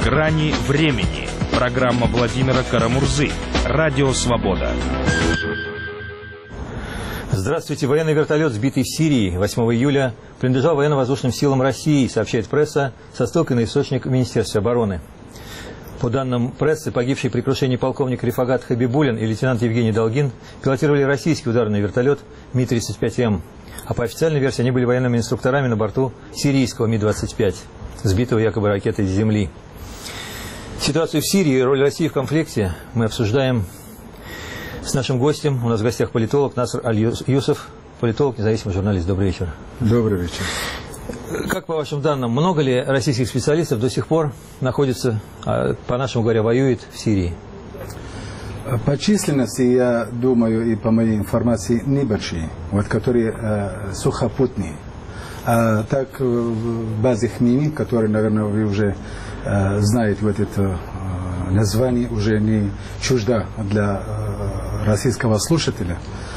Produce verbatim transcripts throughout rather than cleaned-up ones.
Грани времени. Программа Владимира Карамурзы. Радио «Свобода». Здравствуйте. Военный вертолет, сбитый в Сирии восьмого июля, принадлежал военно-воздушным силам России, сообщает пресса со ссылкой на источник Министерства обороны. По данным прессы, погибший при крушении полковник Рифагат Хабибулин и лейтенант Евгений Долгин пилотировали российский ударный вертолет Ми тридцать пять М. А по официальной версии они были военными инструкторами на борту сирийского Ми двадцать пять, сбитого якобы ракетой с земли. Ситуацию в Сирии и роль России в конфликте мы обсуждаем с нашим гостем. У нас в гостях политолог Наср Аль-Юсов, политолог, независимый журналист. Добрый вечер. Добрый вечер. Как по вашим данным, много ли российских специалистов до сих пор находится, по-нашему говоря, воюет в Сирии? По численности, я думаю, и по моей информации, небольшие, вот, которые э, сухопутные. А так, в базе ХМИМИ, который, наверное, вы уже э, знаете, вот это э, название уже не чуждо для э, российского слушателя,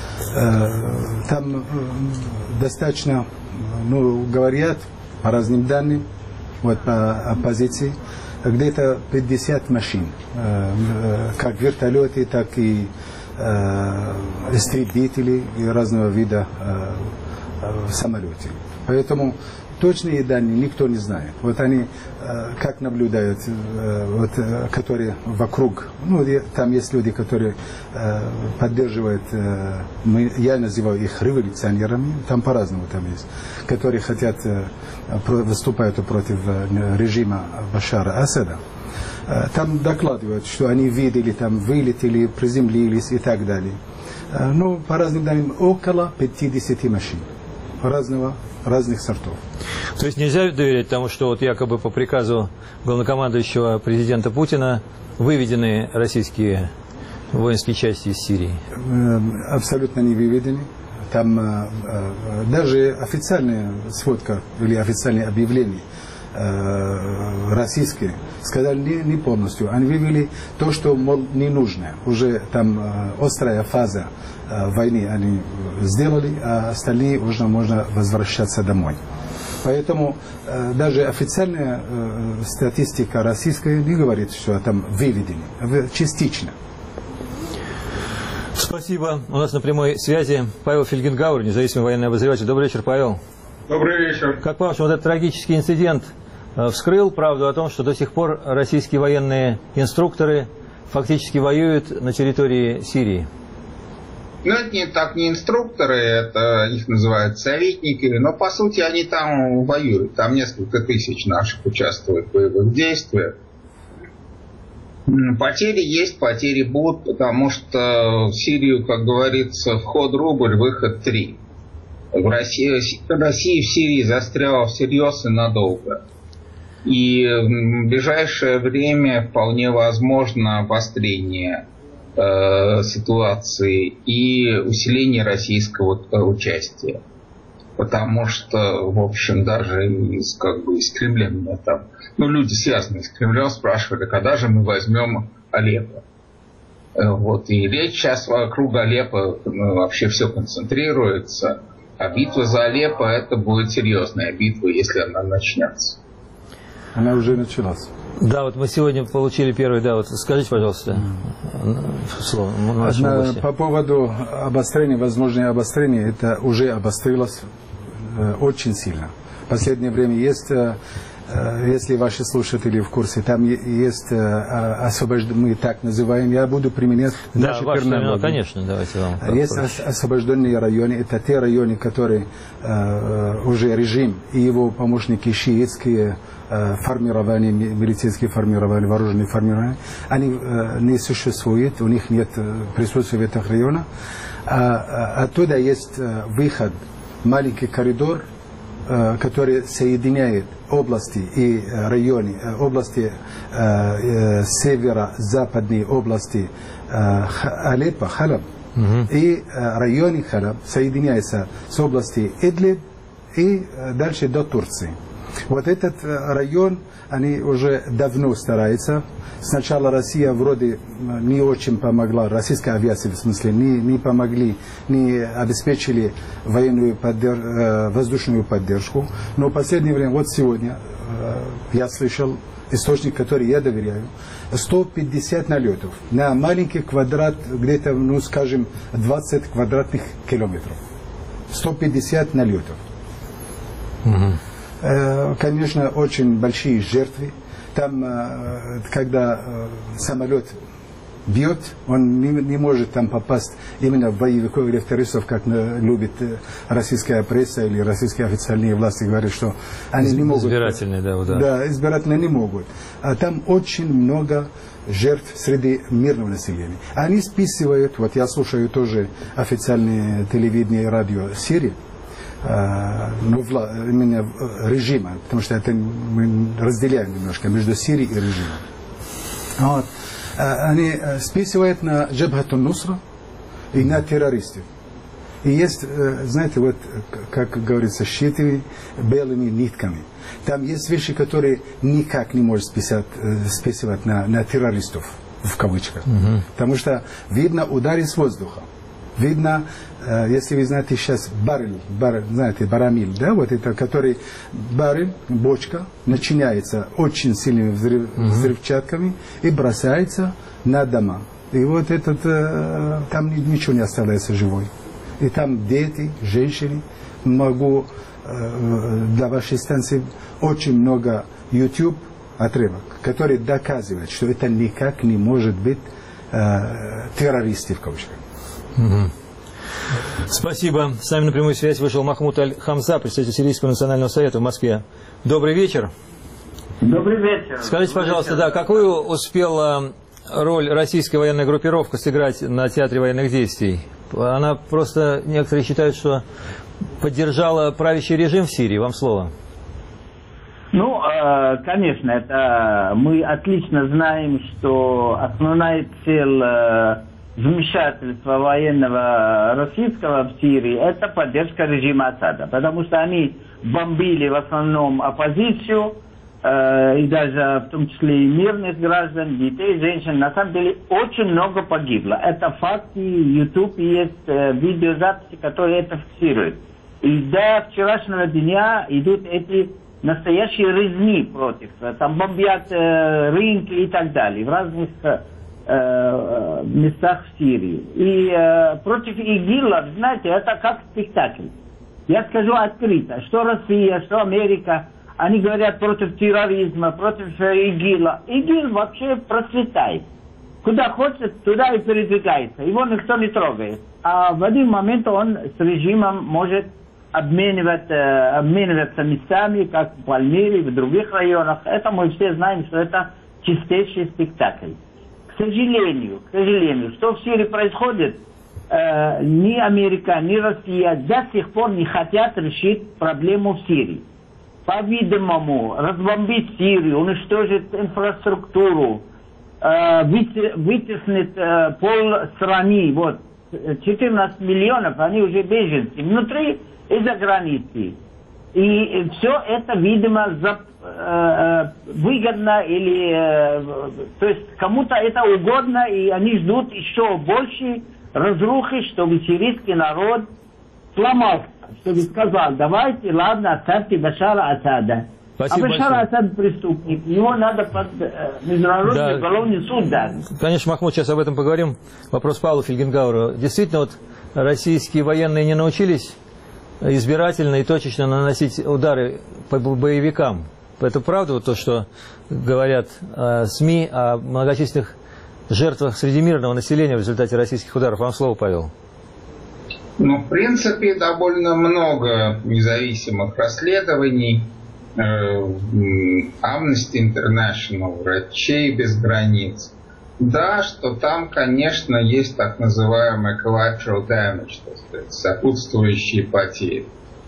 э, там э, достаточно, ну, говорят по разным данным, вот по оппозиции, где-то пятьдесят машин, э, э, как вертолеты, так и э, истребители и разного вида э, э, самолеты. Поэтому точные данные никто не знает. Вот они, э, как наблюдают, э, вот, э, которые вокруг, ну, там есть люди, которые э, поддерживают, э, мы, я называю их революционерами, там по-разному там есть, которые хотят, э, выступают против э, режима Башара Асада. Э, там докладывают, что они видели, там вылетели, приземлились и так далее. Э, ну, по разным данным, около пятидесяти машин разного, разных сортов. То есть нельзя доверять тому, что вот якобы по приказу главнокомандующего президента Путина выведены российские воинские части из Сирии? Абсолютно не выведены. Там э, э, даже официальная сводка или официальное объявление э, российские сказали не, не полностью. Они вывели то, что, мол, не нужно. Уже там э, острая фаза э, войны они сделали, а остальные уже можно возвращаться домой. Поэтому э, даже официальная э, статистика российская не говорит, что там выведены, частично. Спасибо. У нас на прямой связи Павел Фельгенгауэр, независимый военный обозреватель. Добрый вечер, Павел. Добрый вечер. Как по-вашему, вот этот трагический инцидент вскрыл правду о том, что до сих пор российские военные инструкторы фактически воюют на территории Сирии? Ну, это не так, не инструкторы, это их называют советники, но по сути они там воюют. Там несколько тысяч наших участвуют в боевых действиях. Потери есть, потери будут, потому что в Сирию, как говорится, вход рубль, выход три. В России, Россия в Сирии застряла всерьез и надолго. И в ближайшее время вполне возможно обострение э, ситуации и усиление российского э, участия. Потому что, в общем, даже из, как бы, из Кремля меня там, ну, люди, связанные с Кремлем, спрашивали, когда же мы возьмем Алеппо. Вот, и речь сейчас вокруг Алеппо, ну, вообще все концентрируется. А битва за Алеппо — это будет серьезная битва, если она начнется. Она уже началась. Да, вот мы сегодня получили первый, да, вот скажите, пожалуйста, слово. Одна, по поводу обострения, возможное обострение, это уже обострилось э, очень сильно. В последнее время есть, э, если ваши слушатели в курсе, там есть э, освобожденные, мы так называем, я буду применять да, наши терминологии. Конечно, давайте вам. Есть освобожденные районы, это те районы, которые э, уже режим и его помощники шиитские, формирования, милицейские формирования, вооруженные формирования, они э, не существуют, у них нет присутствия в этих районах. А, оттуда есть э, выход, маленький коридор, э, который соединяет области и районы, э, области э, э, северо-западные области э, Алеппо, Халаб, угу. и э, районы Халаб соединяются с областью Идлиб и э, дальше до Турции. Вот этот район, они уже давно стараются. Сначала Россия вроде не очень помогла, российская авиация в смысле, не, не помогли, не обеспечили военную поддерж... воздушную поддержку. Но в последнее время, вот сегодня, я слышал, источник, который я доверяю, сто пятьдесят налетов на маленький квадрат, где-то, ну, скажем, двадцать квадратных километров. сто пятьдесят налетов. Угу. Конечно, очень большие жертвы. Там, когда самолет бьет, он не, не может там попасть именно в боевиков или в террористов, как любит российская пресса или российские официальные власти говорят, что они не могут. Избирательные, да, да. Да, избирательные не могут. А там очень много жертв среди мирного населения. Они списывают, вот я слушаю тоже официальное телевидение и радио Сирии, ну, именно режима, потому что это мы разделяем немножко между Сирией и режимом. Вот. Они списывают на Джабхат ан-Нусра и на террористов. И есть, знаете, вот, как говорится, считывай белыми нитками. Там есть вещи, которые никак не можно списать, списывать на, на террористов, в кавычках. Угу. Потому что видно удары с воздуха. Видно, если вы знаете сейчас баррель, бар, знаете, барамиль, да, вот это, который баррель, бочка, начиняется очень сильными взрыв, uh-huh. взрывчатками и бросается на дома. И вот этот, там ничего не остается живой. И там дети, женщины, могу для вашей станции очень много YouTube отрывок, который доказывает, что это никак не может быть террористы в кавычках. Угу. Спасибо. С нами на прямую связь вышел Махмуд Аль-Хамза, представитель Сирийского национального совета в Москве. Добрый вечер. Добрый вечер. Скажите, Добрый пожалуйста, вечер. да, какую успела роль российская военная группировка сыграть на театре военных действий? Она просто, некоторые считают, что поддержала правящий режим в Сирии. Вам слово. Ну, конечно, это мы отлично знаем, что основная цель вмешательства военного российского в Сирии – это поддержка режима Асада, потому что они бомбили в основном оппозицию, э, и даже в том числе и мирных граждан, детей, женщин. На самом деле очень много погибло. Это факты, YouTube есть э, видеозаписи, которые это фиксируют. И до вчерашнего дня идут эти настоящие резни против. Там бомбят э, рынки и так далее в разных э, местах в Сирии. И э, против ИГИЛа, знаете, это как спектакль. Я скажу открыто, что Россия, что Америка, они говорят против терроризма, против ИГИЛа. ИГИЛ вообще процветает. Куда хочет, туда и передвигается. Его никто не трогает. А в один момент он с режимом может обменивать, э, обмениваться местами, как в Пальмире, в других районах. Это мы все знаем, что это чистейший спектакль. К сожалению, к сожалению, что в Сирии происходит, э, ни Америка, ни Россия до сих пор не хотят решить проблему в Сирии. По-видимому, разбомбить Сирию, уничтожить инфраструктуру, э, вытеснить э, пол страны, вот, четырнадцать миллионов, они уже беженцы, внутри и за границей. И все это, видимо, за, э, выгодно или... Э, то есть кому-то это угодно, и они ждут еще больше разрухи, чтобы сирийский народ сломался, чтобы сказал, давайте, ладно, оставьте Башара Асада. Спасибо а Башар Асад преступник, его надо под э, международный да. уголовный суд дать. Конечно, Махмуд, сейчас об этом поговорим. Вопрос Павлу Фельгенгауру. Действительно, вот российские военные не научились избирательно и точечно наносить удары по боевикам. Это правда вот то, что говорят э, СМИ о многочисленных жертвах среди мирного населения в результате российских ударов? Вам слово, Павел. Ну, в принципе, довольно много независимых расследований. Amnesty International, Врачей без границ. Да, что там, конечно, есть так называемый collateral damage, так сказать, сопутствующие потери.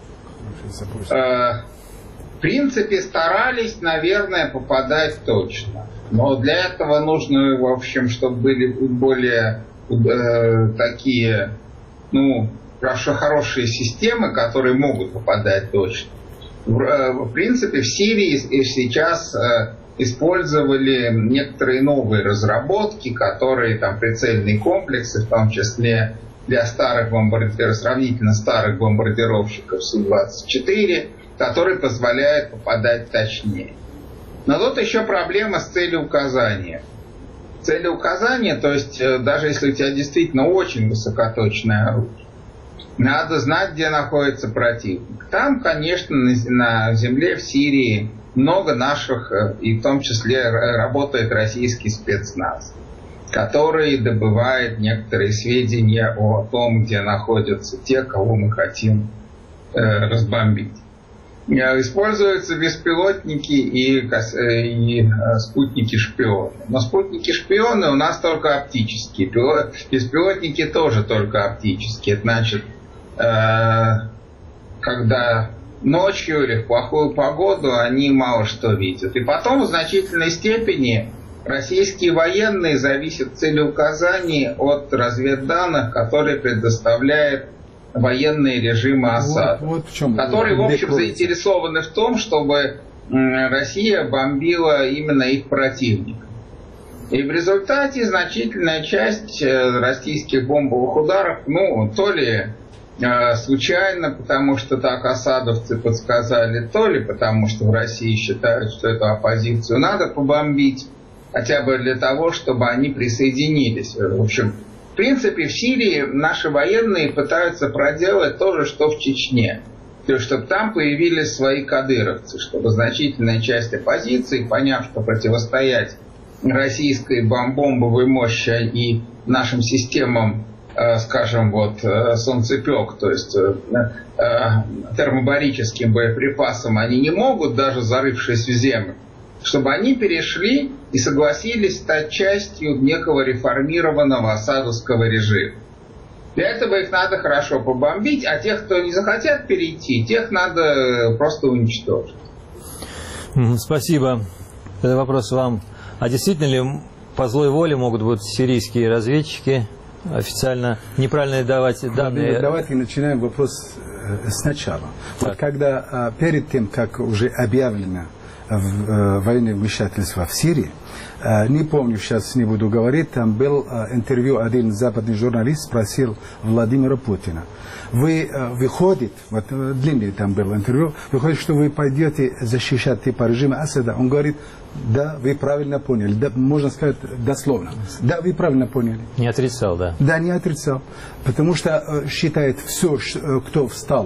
В принципе, старались, наверное, попадать точно. Но для этого нужно, в общем, чтобы были более э, такие, ну, хорошо, хорошие системы, которые могут попадать точно. В, в принципе, в Сирии сейчас э, использовали некоторые новые разработки, которые там прицельные комплексы, в том числе для старых бомбардировщиков, сравнительно старых бомбардировщиков Су двадцать четыре, который позволяет попадать точнее. Но тут еще проблема с целеуказанием. Целеуказание, то есть даже если у тебя действительно очень высокоточное оружие, надо знать, где находится противник. Там, конечно, на земле в Сирии много наших, и в том числе работает российский спецназ, который добывает некоторые сведения о том, где находятся те, кого мы хотим э, разбомбить. Используются беспилотники и, и спутники-шпионы. Но спутники-шпионы у нас только оптические. Беспилотники тоже только оптические. Значит, э, когда ночью или в плохую погоду они мало что видят. И потом в значительной степени российские военные зависят в целеуказании от разведданных, которые предоставляет военные режимы Асада, вот, вот в чем, которые, в общем, заинтересованы в том, чтобы Россия бомбила именно их противников. И в результате значительная часть российских бомбовых ударов, ну, то ли э, случайно, потому что так асадовцы подсказали, то ли потому что в России считают, что эту оппозицию надо побомбить, хотя бы для того, чтобы они присоединились. В общем, в принципе, в Сирии наши военные пытаются проделать то же, что в Чечне. То есть, чтобы там появились свои кадыровцы, чтобы значительная часть оппозиции, поняв, что противостоять российской бомбовой мощи и нашим системам, э, скажем, вот, э, солнцепек, то есть э, э, термобарическим боеприпасам они не могут, даже зарывшись в землю, чтобы они перешли и согласились стать частью некого реформированного асадовского режима. Для этого их надо хорошо побомбить, а тех, кто не захотят перейти, тех надо просто уничтожить. Спасибо. Это вопрос вам. А действительно ли по злой воле могут быть сирийские разведчики официально неправильно давать данные? Давайте начинаем вопрос сначала. Вот когда перед тем, как уже объявлено военное вмешательство в Сирии, не помню, сейчас не буду говорить, там был интервью, один западный журналист спросил Владимира Путина: вы выходит, вот длинное там было интервью, выходит, что вы пойдете защищать типа режима Асада? Он говорит: да, вы правильно поняли, да, можно сказать дословно, да, вы правильно поняли. Не отрицал, да? Да, не отрицал, потому что считает, все, кто встал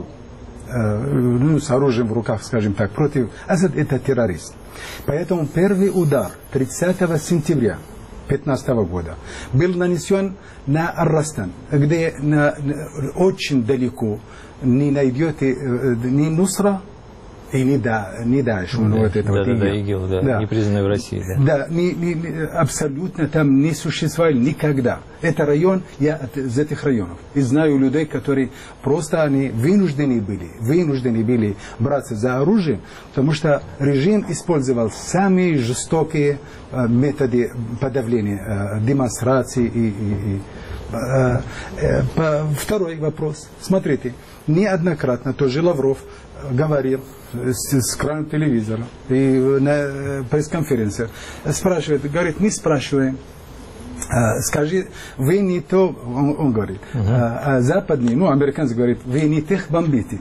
ну, с оружием в руках, скажем так, против Асада, это террорист. Поэтому первый удар тридцатого сентября две тысячи пятнадцатого года был нанесен на Ар-Растан, где на, на, очень далеко не найдете ни Нусра и не, да, не дальше. Да, вот это да, вот да, да, ИГИЛ, да, да. Не признанный в России. Да, да не, не, абсолютно там не существовали никогда. Это район, я от, из этих районов. И знаю людей, которые просто они вынуждены были, вынуждены были браться за оружие, потому что режим использовал самые жестокие э, методы подавления, э, демонстраций и... и, и э, э, э, второй вопрос. Смотрите, неоднократно тоже Лавров говорил с, с экрана телевизора и на пресс-конференции, спрашивает, говорит, не спрашиваем, а, скажи, вы не то, он, он говорит, uh-huh. а, а западный, ну, американцы говорят, вы не тех бомбите,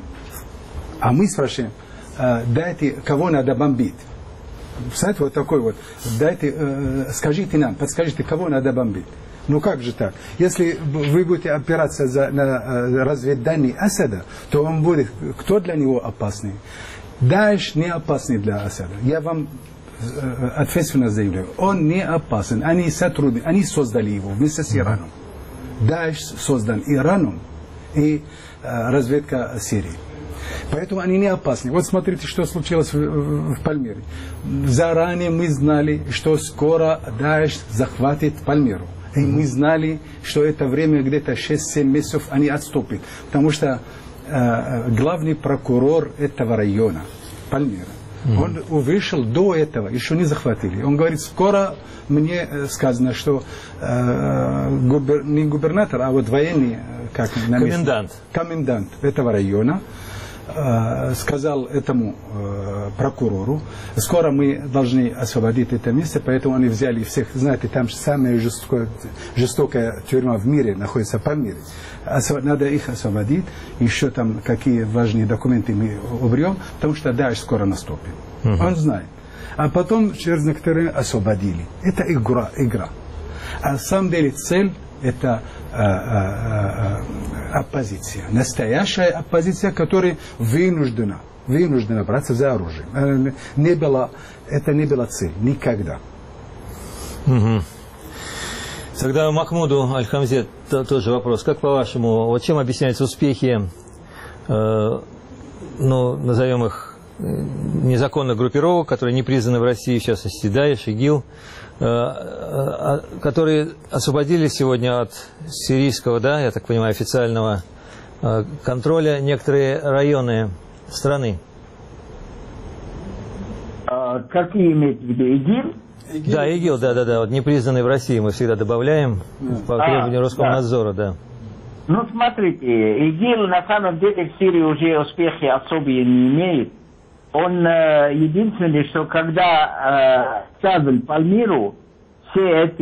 а мы спрашиваем, а, дайте, кого надо бомбить. Знаете, вот такой вот, дайте, э, скажите нам, подскажите, кого надо бомбить. Ну как же так? Если вы будете опираться за, на разведданные Асада, то он будет, кто для него опасный? Даиш не опасный для Асада. Я вам э, ответственно заявляю, он не опасен. Они сотрудники, они создали его вместе с Ираном. Даиш создан Ираном и э, разведка Сирии. Поэтому они не опасны. Вот смотрите, что случилось в, в, в Пальмире. Заранее мы знали, что скоро Даиш захватит Пальмиру. И мы знали, что это время где-то шесть-семь месяцев они отступят. Потому что э, главный прокурор этого района, Пальмира, mm-hmm. он вышел до этого, еще не захватили. Он говорит, скоро мне сказано, что э, губер, не губернатор, а вот военный, как комендант. комендант этого района э, сказал этому э, прокурору, скоро мы должны освободить это место, поэтому они взяли всех, знаете, там самая жестокая, жестокая тюрьма в мире находится по миру. Надо их освободить, еще там какие важные документы мы уберем, потому что Даиш скоро наступит. Uh-huh. Он знает. А потом через некоторые освободили. Это игра. игра. А на самом деле цель это а, а, а, оппозиция. Настоящая оппозиция, которая вынуждена, вынуждена браться за оружие. Не было, это не была цель. Никогда. Uh-huh. Тогда Махмуду Аль-Хамзе тоже вопрос. Как по-вашему, вот чем объясняются успехи, э, ну, назовем их, незаконных группировок, которые не признаны в России, в частности, Даиш, ИГИЛ, э, э, которые освободили сегодня от сирийского, да, я так понимаю, официального э, контроля некоторые районы страны? А, какие имеете в виду? ИГИЛ? ИГИЛ? Да, ИГИЛ, да, да, да. Вот не признанный в России мы всегда добавляем да. по требованию а, Роскомнадзора, да. да. Ну, смотрите, ИГИЛ на самом деле в Сирии уже успехи особые не имеет. Он э, единственный, что когда э, ставил Пальмиру, все эти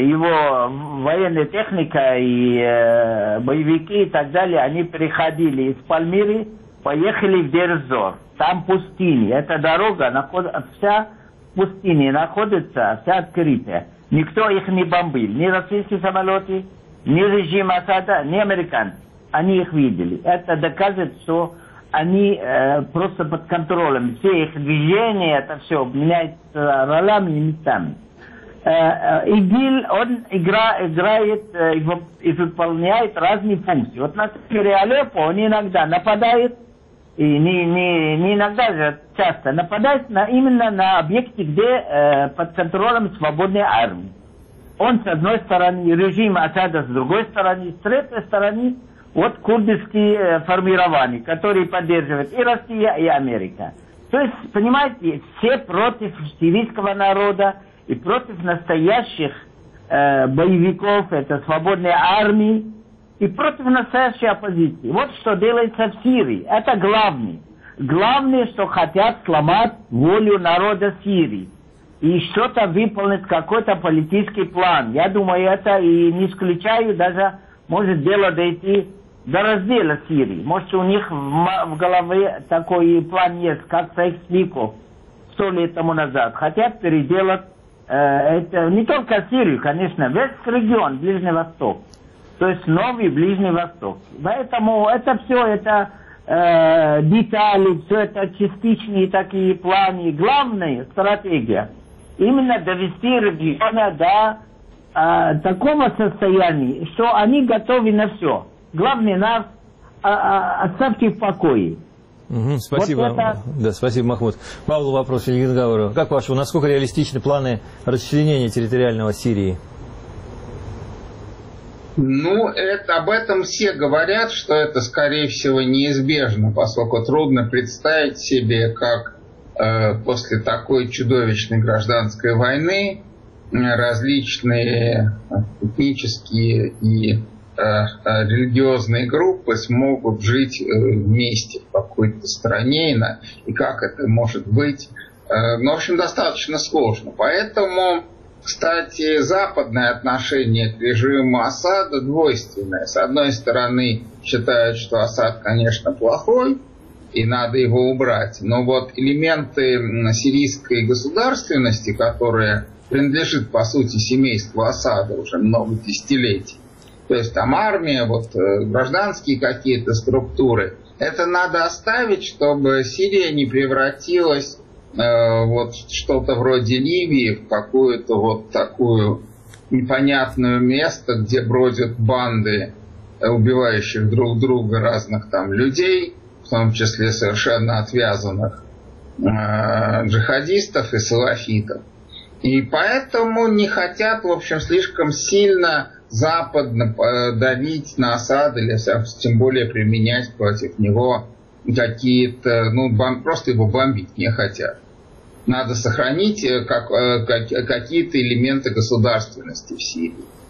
его военная техника и э, боевики и так далее, они переходили из Пальмиры, поехали в Дер-эз-Зор. Там пустыня. Эта дорога наход... вся в пустыне находится, вся открытая. Никто их не бомбил. Ни российские самолеты, ни режим Асада, ни американцы. Они их видели. Это доказывает, что они э, просто под контролем. Все их движения, это все меняется ролями и местами. Э, э, ИГИЛ, он игра, играет э, и выполняет разные функции. Вот на севере Алеппо он иногда нападает, и не, не, не иногда же, часто нападает на, именно на объекты, где э, под контролем свободной армии. Он с одной стороны, режим Асада с другой стороны, с третьей стороны вот курдские э, формирования, которые поддерживают и Россия, и Америка. То есть, понимаете, все против сирийского народа и против настоящих э, боевиков, это свободной армии, и против настоящей оппозиции. Вот что делается в Сирии. Это главное. Главное, что хотят сломать волю народа Сирии. И что-то выполнить, какой-то политический план. Я думаю, это и не исключаю, даже может дело дойти до раздела Сирии. Может, у них в, в голове такой план есть, как Сайкс-Пиков сто лет тому назад. Хотят переделать э, это не только Сирию, конечно, весь регион, Ближний Восток. То есть новый Ближний Восток. Поэтому это все, это э, детали, все это частичные такие планы. Главная стратегия именно довести региона до э, такого состояния, что они готовы на все. Главное, нас э, оставьте в покое. Угу, спасибо. Вот это... Да, спасибо, Махмуд. Павлу вопрос или Генгауру. Как по-вашему, насколько реалистичны планы расчленения территориального Сирии? Ну, это, об этом все говорят, что это, скорее всего, неизбежно, поскольку трудно представить себе, как э, после такой чудовищной гражданской войны э, различные этнические и э, религиозные группы смогут жить э, вместе в какой-то стране, и как это может быть. Э, ну, в общем, достаточно сложно. Поэтому... Кстати, западное отношение к режиму Асада двойственное. С одной стороны, считают, что Асад, конечно, плохой, и надо его убрать. Но вот элементы сирийской государственности, которая принадлежит, по сути, семейству Асада уже много десятилетий, то есть там армия, вот, гражданские какие-то структуры, это надо оставить, чтобы Сирия не превратилась вот что-то вроде Ливии в какую-то вот такую непонятное место, где бродят банды, убивающих друг друга разных там людей, в том числе совершенно отвязанных э, джихадистов и салафитов. И поэтому не хотят, в общем, слишком сильно западно давить на Асада, или тем более применять против него какие-то, ну, бом, просто его бомбить не хотят. Надо сохранить как, как, какие-то элементы государственности в Сирии.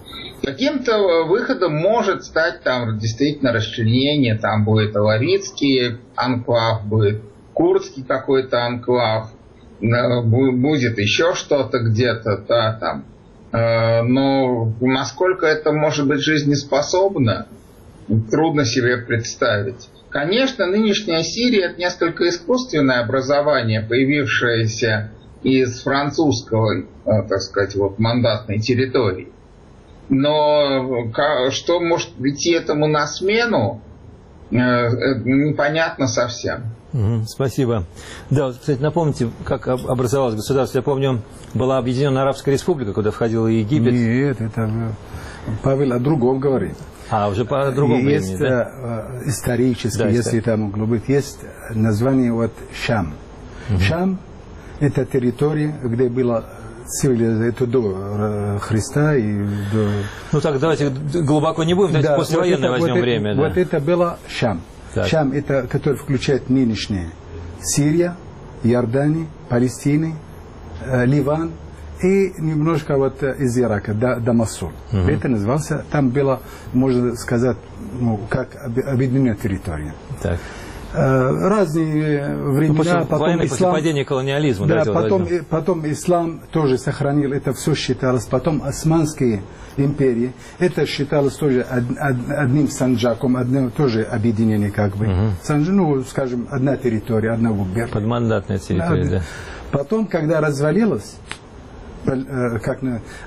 Каким-то выходом может стать там действительно расчленение, там будет Алавитский анклав, будет курдский какой-то анклав, будет еще что-то где-то, да, там. Но насколько это может быть жизнеспособно, трудно себе представить. Конечно, нынешняя Сирия – это несколько искусственное образование, появившееся из французского, так сказать, вот, мандатной территории. Но что может идти этому на смену, непонятно совсем. Угу, спасибо. Да, вот, кстати, напомните, как образовалось государство. Я помню, была Объединенная Арабская Республика, куда входил и Египет. Нет, это Павел о другом говорит. А, уже по другому есть, времени, да? Исторически, да, если это могло быть, есть название вот Шам. Угу. Шам – это территория, где было цивилизация, это до Христа и до... Ну так, давайте глубоко не будем, давайте да, послевоенное вот возьмем вот время. Это, да. Вот это было Шам. Так. Шам – это, который включает нынешнее Сирия, Иордания, Палестина, э, Ливан и немножко вот из Ирака, до, до Масул. Угу. Это назывался, там было, можно сказать, ну, как объединенная территория. Так. Разные времена, ну, потом ислам, падения колониализма, да, потом, потом ислам тоже сохранил, это все считалось, потом османские империи, это считалось тоже од, од, одним санджаком, одно тоже объединение как бы, угу. Санджак, ну, скажем, одна территория, одна губерния. Подмандатная территория, да. да. Потом, когда развалилось, как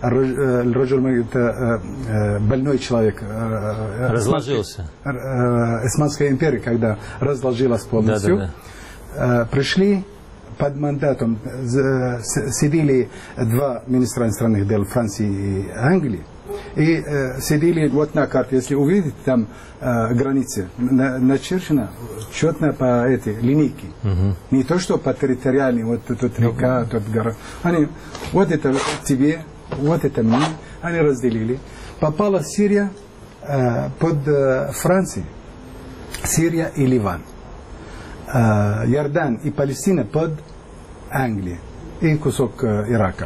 это больной человек разложился. Османская империя, когда разложилась полностью, да, да, да. Пришли под мандатом, сидели два министра иностранных дел Франции и Англии, и э, сидели вот на карте, если увидите, там э, границы на, начерчена четно по этой линейке. Угу. Не то, что по территориальной, вот тут, тут река, тут гора. Они, вот это тебе, вот это мне, они разделили. Попала Сирия э, под э, Францией, Сирия и Ливан. Э, Иордан и Палестина под Англией и кусок э, Ирака.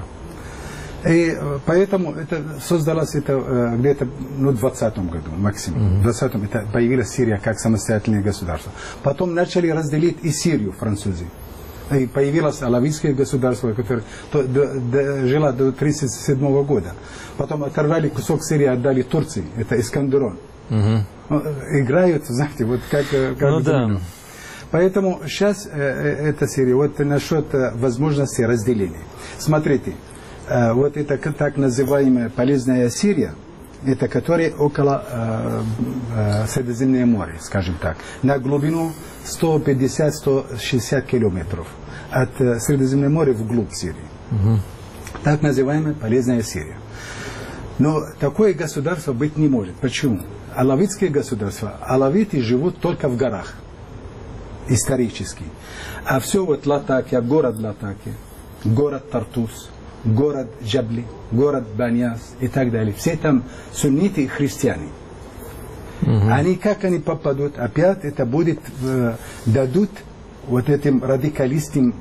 И поэтому это создалось это где-то ну, в двадцатом году максимум. В двадцатом это появилась Сирия как самостоятельное государство. Потом начали разделить и Сирию французы. И появилось Алавитское государство, которое до, до, до, жило до тридцать седьмого года. Потом оторвали кусок Сирии, отдали Турции. Это Искандерун. Угу. Играют, знаете, вот как... как ну да. Поэтому сейчас э, эта Сирия, вот насчет возможности разделения. Смотрите. Вот это так называемая полезная Сирия, это которая около э, э, Средиземного моря, скажем так, на глубину сто пятьдесят - сто шестьдесят километров от э, Средиземного моря вглубь Сирии. Угу. Так называемая полезная Сирия. Но такое государство быть не может. Почему? Алавитское государство, алавиты живут только в горах, исторически. А все вот Латакия, город Латакия, город Тартус, город Джабли, город Баньяс и так далее. Все там сунниты и христиане. Угу. Они, как они попадут, опять это будет, э, дадут вот этим радикалистам,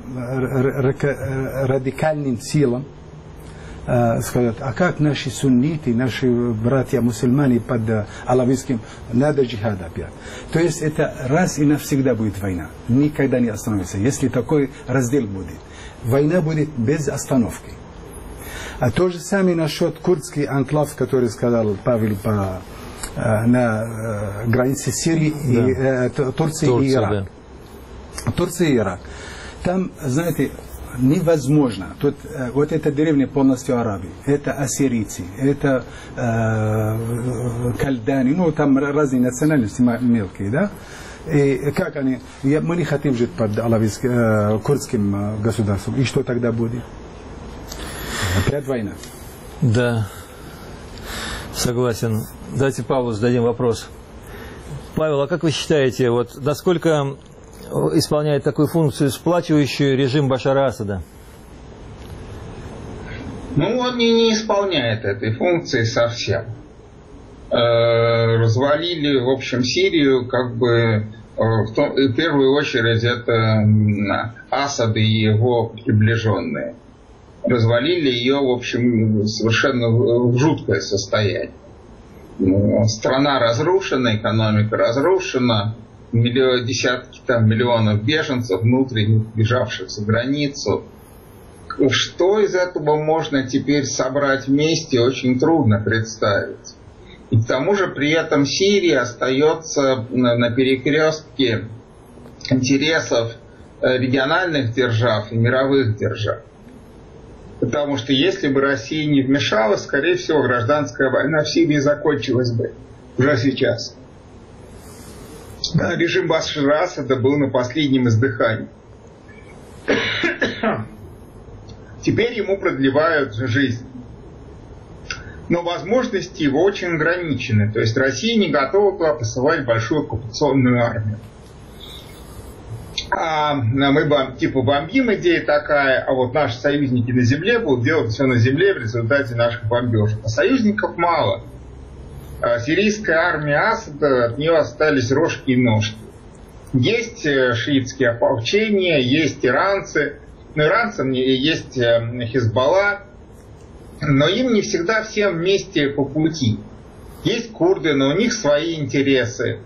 радикальным силам, э, сказать, а как наши сунниты, наши братья-мусульмане под э, алавитским, надо джихад опять. То есть это раз и навсегда будет война. Никогда не остановится. Если такой раздел будет. Война будет без остановки. А то же самое насчет курдский анклав, который сказал Павел по, э, на э, границе Сирии, да. и, э, Турции Турция, и Ирак. Да. Турция и Ирак. Там, знаете, невозможно. Тут э, вот эта деревня полностью арабы. Это ассирийцы, это э, кальдани, ну там разные национальности мелкие, да? И как они, мы не хотим жить под алавитским, э, курдским э, государством. И что тогда будет? Опять война. Да, согласен. Давайте Павлу зададим вопрос. Павел, а как вы считаете, вот насколько исполняет такую функцию сплачивающую режим Башара Асада? Ну, он не, не исполняет этой функции совсем. Э, развалили, в общем, Сирию, как бы, в, том, в первую очередь, это Асад и его приближенные. развалили ее, в общем, совершенно в жуткое состояние. Страна разрушена, экономика разрушена, миллион, десятки там, миллионов беженцев внутренних, бежавших за границу. Что из этого можно теперь собрать вместе, очень трудно представить. И к тому же при этом Сирия остается на, на перекрестке интересов региональных держав и мировых держав. Потому что если бы Россия не вмешалась, скорее всего, гражданская война в Сирии закончилась бы уже сейчас. Да, режим Башара Асада был на последнем издыхании. Теперь ему продлевают жизнь. Но возможности его очень ограничены. То есть Россия не готова туда посылать большую оккупационную армию. А мы бом, типа бомбим, идея такая, а вот наши союзники на земле будут делать все на земле в результате наших бомбежек. А союзников мало. А сирийская армия Асада, от нее остались рожки и ножки. Есть шиитские ополчения, есть иранцы. Но иранцам есть Хизбалла, но им не всегда всем вместе по пути. Есть курды, но у них свои интересы.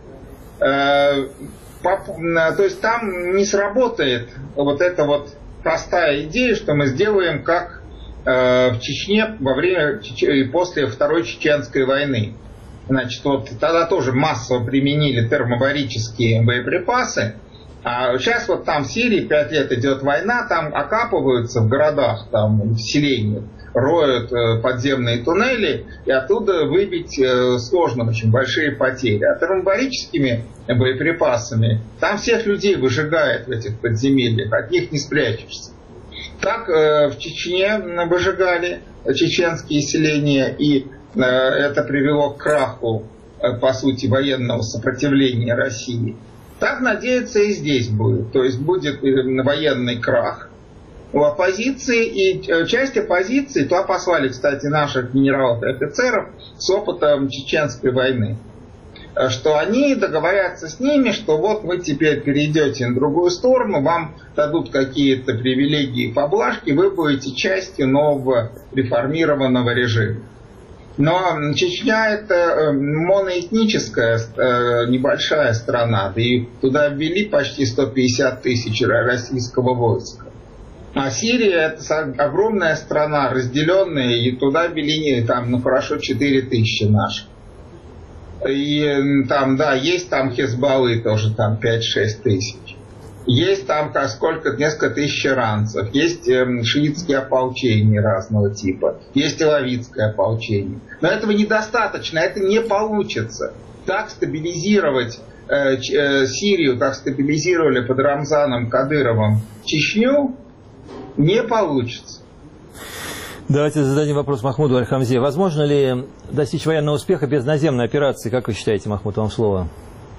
То есть там не сработает вот эта вот простая идея, что мы сделаем как в Чечне во время и после Второй Чеченской войны. Значит, вот тогда тоже массово применили термобарические боеприпасы. А сейчас вот там в Сирии пять лет идет война, там окапываются в городах, там в селениях, роют подземные туннели, и оттуда выбить сложно, очень большие потери. А термобарическими боеприпасами там всех людей выжигает в этих подземельях, от них не спрячешься. Так в Чечне выжигали чеченские селения, и это привело к краху, по сути, военного сопротивления России. Так, надеяться, и здесь будет. То есть будет военный крах у оппозиции, и часть оппозиции, туда послали, кстати, наших генералов и офицеров с опытом Чеченской войны, что они договорятся с ними, что вот вы теперь перейдете на другую сторону, вам дадут какие-то привилегии и поблажки, вы будете частью нового реформированного режима. Но Чечня это моноэтническая небольшая страна, и туда ввели почти сто пятьдесят тысяч российского войска. А Сирия это огромная страна, разделенная, и туда ввели там, ну хорошо, четыре тысячи наших. И там, да, есть там Хизбаллы тоже там пять-шесть тысяч. Есть там как сколько, несколько тысяч иранцев. Есть э, шиитские ополчения разного типа. Есть илавитское ополчение. Но этого недостаточно, это не получится. Так стабилизировать э, э, Сирию, как стабилизировали под Рамзаном Кадыровым Чечню, не получится. Давайте зададим вопрос Махмуду Аль-Хамзе. Возможно ли достичь военного успеха без наземной операции? Как вы считаете, Махмуд, вам слово?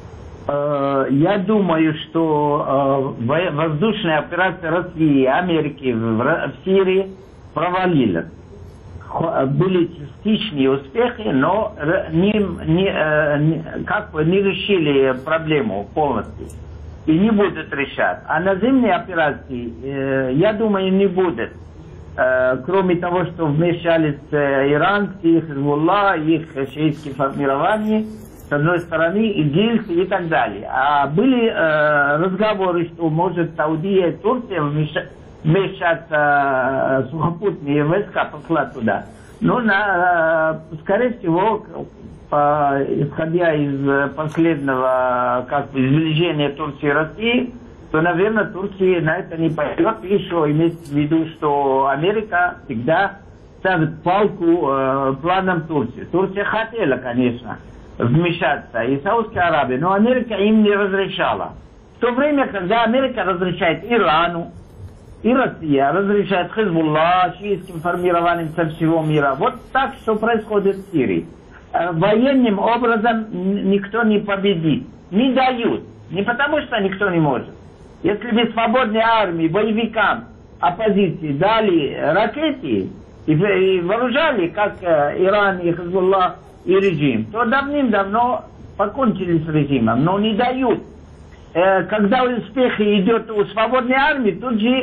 Я думаю, что воздушная операция России и Америки в Сирии провалилась. Были частичные успехи, но не, не, как бы не решили проблему полностью. И не будут решать. А наземные операции, я думаю, не будет. Кроме того, что вмешались иранцы, Хизбулла, их шиитские формирования, с одной стороны, игильцы и так далее. А были э, разговоры, что может Саудия и Турция вмешаться, вмешаться э, сухопутные войска, послать туда. Но, на, э, скорее всего, по, исходя из последнего как бы, сближения Турции и России, то, наверное, Турция на это не пойдет. Еще иметь в виду, что Америка всегда ставит палку э, планам Турции. Турция хотела, конечно, вмешаться, и Саудовская Аравия, но Америка им не разрешала. В то время, когда Америка разрешает Ирану, и Россия разрешает Хизбулла, шиитским формированием со всего мира. Вот так, что происходит в Сирии. Военным образом никто не победит. Не дают. Не потому, что никто не может. Если бы свободной армии, боевикам, оппозиции дали ракеты и, и вооружали, как Иран и Хизбулла, и режим, то давным-давно покончили с режимом, но не дают. Когда успех идет у свободной армии, тут же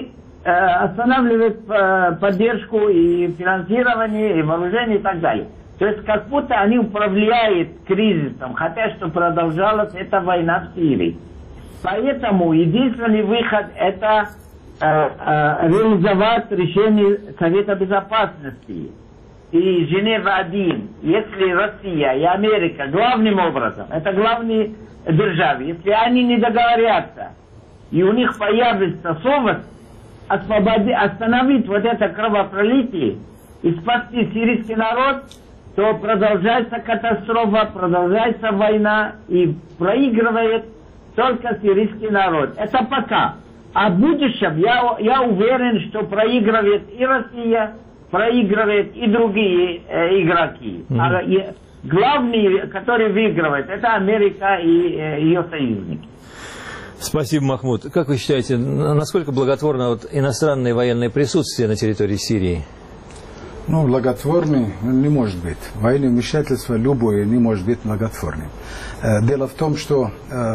останавливает поддержку и финансирование, и вооружение и так далее. То есть как будто они управляют кризисом, хотя что продолжалась эта война в Сирии. Поэтому единственный выход это э, э, реализовать решение Совета Безопасности и Женева один. Если Россия и Америка главным образом, это главные державы, если они не договорятся, и у них появится совесть освободи, остановить вот это кровопролитие и спасти сирийский народ, то продолжается катастрофа, продолжается война и проигрывает только сирийский народ. Это пока. А в будущем я, я уверен, что проигрывает и Россия, проигрывает и другие э, игроки. Mm-hmm. А и, главный, который выигрывает, это Америка и э, ее союзники. Спасибо, Махмуд. Как вы считаете, насколько благотворно вот иностранное военное присутствие на территории Сирии? Ну, благотворный не может быть. Военное вмешательство любое не может быть благотворным. Дело в том, что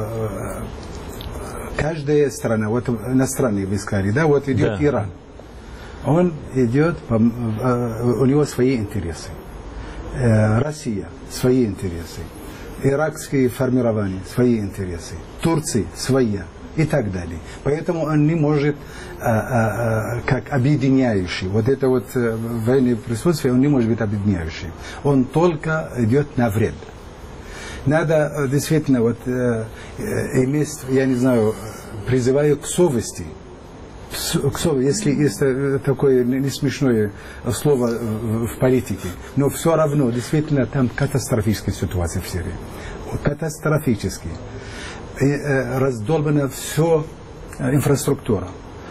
каждая страна, вот иностранные войска, да, вот идет да. Иран. Он идет, у него свои интересы. Россия свои интересы. Иракские формирования свои интересы. Турция свои. И так далее. Поэтому он не может а, а, а, как объединяющий. Вот это вот а, военное присутствие, он не может быть объединяющим. Он только идет на вред. Надо а, действительно вот, а, иметь, я не знаю, призываю к совести. К совести, если есть такое не смешное слово в политике, но все равно действительно там катастрофическая ситуация в Сирии. Катастрофическая. Раздолбана все инфраструктура.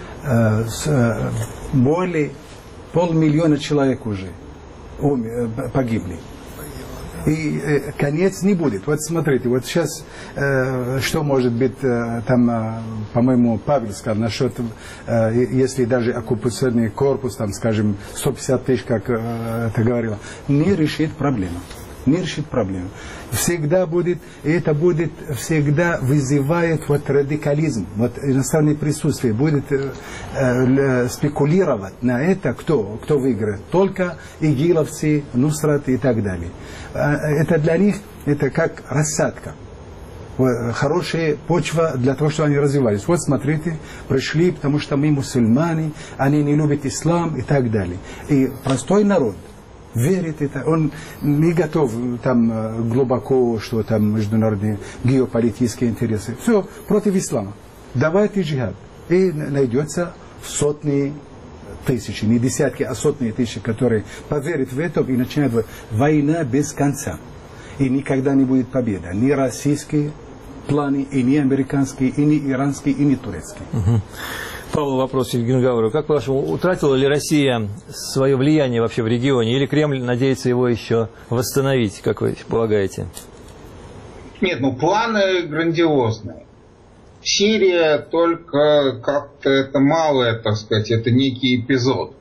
Более полмиллиона человек уже погибли. И конец не будет. Вот смотрите, вот сейчас что может быть там, по-моему, Павел сказал насчет, если даже оккупационный корпус, там, скажем, сто пятьдесят тысяч, как это говорила, не решит проблему. Не решит проблему. Всегда будет, и это будет всегда вызывает вот радикализм, вот иностранное присутствие будет э, э, спекулировать на это, кто, кто выиграет. Только игиловцы, Нусрат и так далее. Это для них, это как рассадка. Хорошая почва для того, чтобы они развивались. Вот смотрите, пришли, потому что мы мусульмане, они не любят ислам и так далее. И простой народ верит это, он не готов там глубоко, что там международные геополитические интересы. Все против ислама. Давайте джихад. И найдется сотни тысяч, не десятки, а сотни тысяч, которые поверят в это, и начинает война без конца. И никогда не будет победа. Ни российские планы, и ни американские, и ни иранские, и ни турецкие. Угу. Павел, вопрос Евгению Гаврилову. Как по-вашему, утратила ли Россия свое влияние вообще в регионе, или Кремль надеется его еще восстановить, как вы полагаете? Нет, ну планы грандиозные. Сирия только как-то это малое, так сказать, это некий эпизод.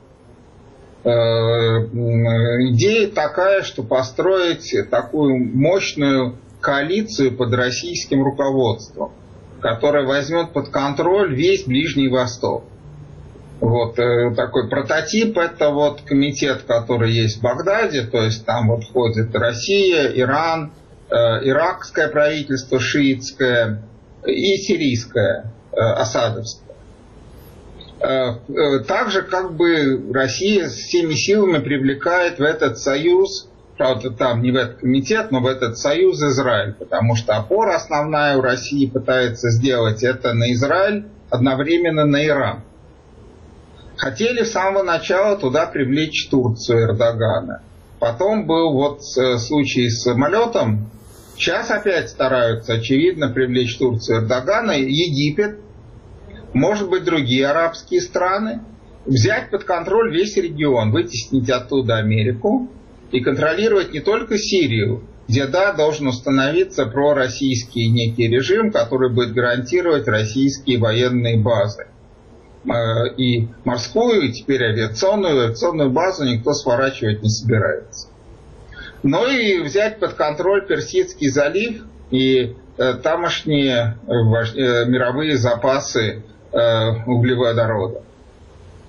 Идея такая, что построить такую мощную коалицию под российским руководством, которая возьмет под контроль весь Ближний Восток. Вот э, такой прототип, это вот комитет, который есть в Багдаде, то есть там вот входит Россия, Иран, э, иракское правительство шиитское и сирийское, э, асадовское. Э, э, также как бы Россия всеми силами привлекает в этот союз, правда, там не в этот комитет, но в этот союз Израиль, потому что опора основная у России пытается сделать это на Израиль, одновременно на Иран. Хотели с самого начала туда привлечь Турцию Эрдогана. Потом был вот случай с самолетом. Сейчас опять стараются, очевидно, привлечь Турцию Эрдогана, Египет, может быть, другие арабские страны, взять под контроль весь регион, вытеснить оттуда Америку, и контролировать не только Сирию, где, да, должен установиться пророссийский некий режим, который будет гарантировать российские военные базы. И морскую, и теперь авиационную, авиационную базу никто сворачивать не собирается. Но и взять под контроль Персидский залив и э, тамошние э, мировые запасы э, углеводорода.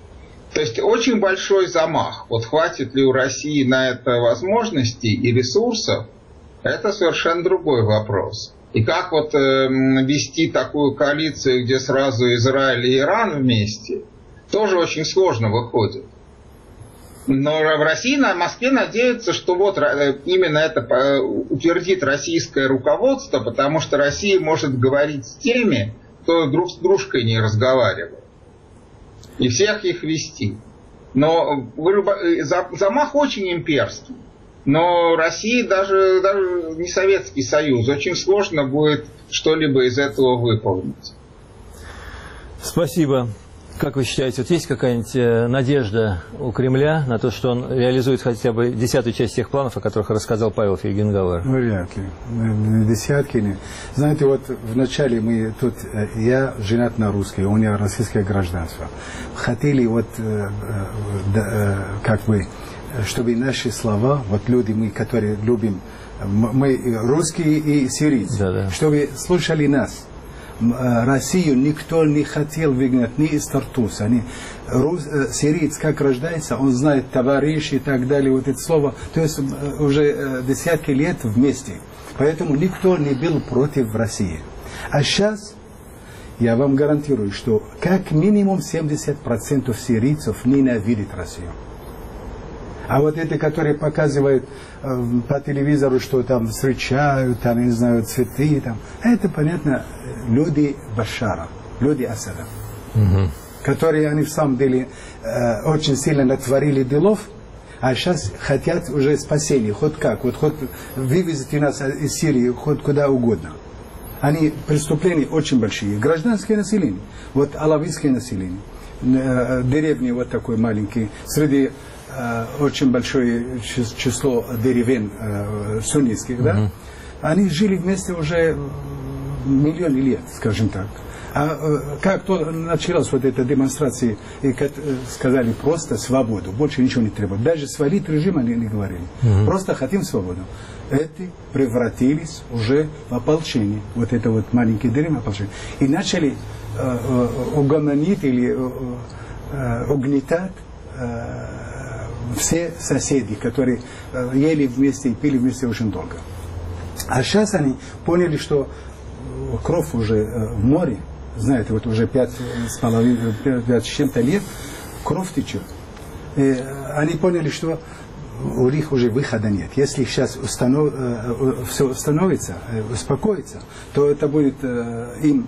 То есть очень большой замах. Вот хватит ли у России на это возможностей и ресурсов, это совершенно другой вопрос. И как вот э, вести такую коалицию, где сразу Израиль и Иран вместе, тоже очень сложно выходит. Но в России, на Москве надеются, что вот именно это утвердит российское руководство, потому что Россия может говорить с теми, кто друг с дружкой не разговаривает. И всех их вести. Но замах очень имперский. Но России, даже, даже не Советский Союз, очень сложно будет что-либо из этого выполнить. Спасибо. Как вы считаете, вот есть какая-нибудь надежда у Кремля на то, что он реализует хотя бы десятую часть тех планов, о которых рассказал Павел Фейгенгауэр? Вряд ли. Десятки не. Знаете, вот вначале мы тут, я женат на русской, у меня российское гражданство. Хотели вот, как бы, чтобы наши слова, вот люди, мы, которые любим, мы русские и сирийцы, да, да. чтобы слушали нас. Россию никто не хотел выгнать ни из Тартуса, ни Рус, сириец как рождается, он знает товарищ и так далее, вот это слово, то есть уже десятки лет вместе, поэтому никто не был против России. А сейчас я вам гарантирую, что как минимум семьдесят процентов сирийцев ненавидят Россию. А вот это, которые показывают э, по телевизору, что там встречают, там, не знаю, цветы, там, это, понятно, люди Башара, люди Асада, угу. которые, они в самом деле э, очень сильно натворили делов, а сейчас хотят уже спасения, хоть как, вот хоть вывезите нас из Сирии, хоть куда угодно. Они, преступления очень большие, гражданское население, вот алавитское население, э, деревни вот такой маленькие, среди Uh, очень большое число деревень uh, суннитских, uh-huh. да, они жили вместе уже миллионы лет, скажем так. А uh, как то началась вот эта демонстрация, и как uh, сказали просто свободу, больше ничего не треба. Даже свалить режим они не говорили. Uh-huh. Просто хотим свободу. Эти превратились уже в ополчение. Вот это вот маленькие деревни ополчение. И начали uh, uh, угомонить или uh, uh, угнетать uh, все соседи, которые э, ели вместе и пили вместе очень долго. А сейчас они поняли, что кровь уже э, в море, знаете, вот уже пять с половиной, пять с чем-то лет, кровь течет. И они поняли, что у них уже выхода нет. Если сейчас установ, э, все установится, э, успокоится, то это будет э, им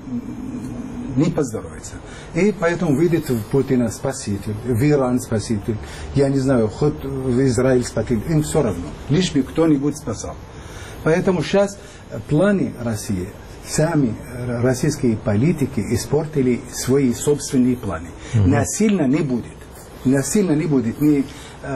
не поздоровится. И поэтому видит в Путина спаситель, в Иран спаситель, я не знаю, хоть в Израиль спаситель, им все равно, лишь бы кто-нибудь спасал. Поэтому сейчас планы России, сами российские политики испортили свои собственные планы. Mm-hmm. Насильно не будет. Насильно не будет ни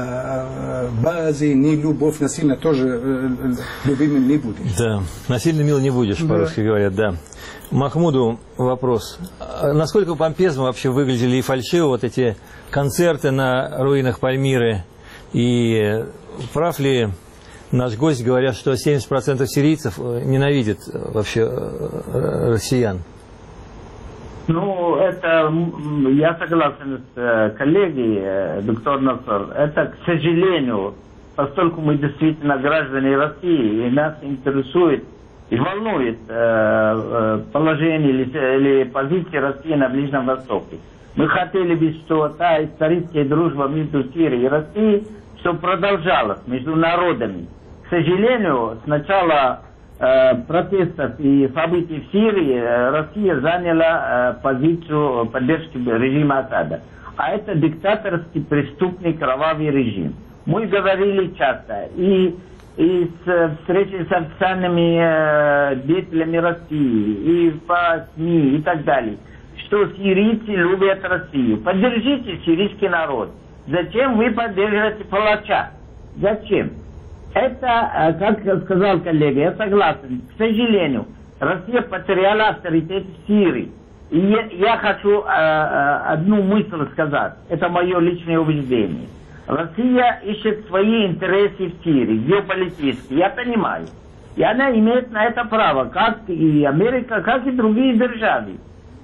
э, базы, ни любовь, насильно тоже э, любимым не будет. Да, насильно мил не будешь, да. По-русски говорят, да. Махмуду вопрос. Насколько помпезно вообще выглядели и фальшиво вот эти концерты на руинах Пальмиры? И прав ли наш гость, говоря, что семьдесят процентов сирийцев ненавидят вообще россиян? Ну, это, я согласен с коллегой, доктор Насар, это, к сожалению, поскольку мы действительно граждане России, и нас интересует и волнует э, положение или, или позиция России на Ближнем Востоке. Мы хотели бы, что та историческая дружба между Сирией и Россией, что продолжалась между народами. К сожалению, с начала э, протестов и событий в Сирии э, Россия заняла э, позицию поддержки режима Асада. А это диктаторский, преступный, кровавый режим. Мы говорили часто и и с встречи с официальными э, деятелями России, и по СМИ, и так далее, что сирийцы любят Россию. Поддержите сирийский народ. Зачем вы поддерживаете палача? Зачем? Это, как сказал коллега, я согласен. К сожалению, Россия потеряла авторитет в Сирии. И я, я хочу э, одну мысль сказать. Это мое личное убеждение. Россия ищет свои интересы в Сирии, геополитические, я понимаю. И она имеет на это право, как и Америка, как и другие державы.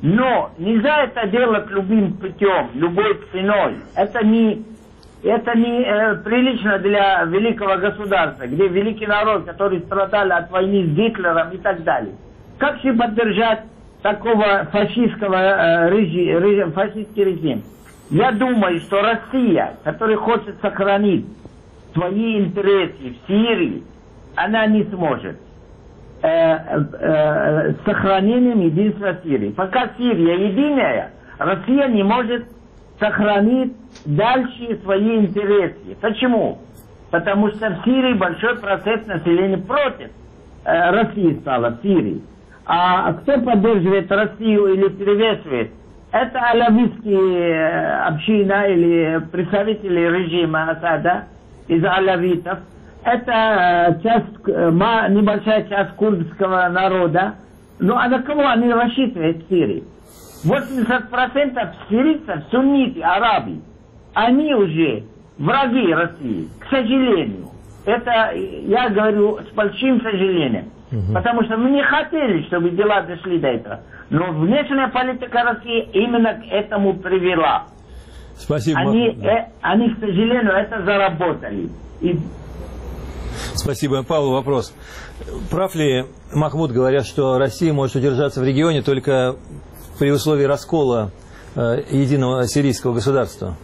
Но нельзя это делать любым путем, любой ценой. Это не, это не э, прилично для великого государства, где великий народ, который страдал от войны с Гитлером и так далее. Как же поддержать такого фашистского э, режим, режим, фашистский режим? Я думаю, что Россия, которая хочет сохранить свои интересы в Сирии, она не сможет. Э, э, с сохранением единства Сирии. Пока Сирия единая, Россия не может сохранить дальше свои интересы. Почему? Потому что в Сирии большой процент населения против э, России стало в Сирии. А кто поддерживает Россию или перевешивает? Это алавитские община или представители режима Асада из алавитов. Это часть, небольшая часть курдского народа. Ну а на кого они рассчитывают в Сирии? восемьдесят процентов сирийцев, сунниты, арабы, они уже враги России, к сожалению. Это я говорю с большим сожалением. Угу. Потому что мы не хотели, чтобы дела дошли до этого. Но внешняя политика России именно к этому привела. Спасибо. Они, э, они, к сожалению, это заработали. И... Спасибо. Павел, вопрос. Прав ли Махмуд, говорят, что Россия может удержаться в регионе только при условии раскола э, единого сирийского государства?